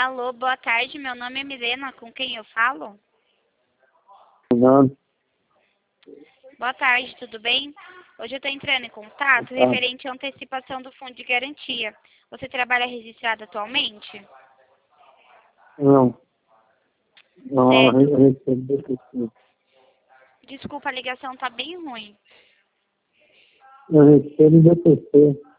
Alô, boa tarde. Meu nome é Milena. Com quem eu falo? Não, Boa tarde, tudo bem? Hoje eu estou entrando em contato tá. referente à antecipação do fundo de garantia. Você trabalha registrado atualmente? Não, não, Certo. eu recebi BPC. Desculpa, a ligação tá bem ruim. Eu recebo BPC.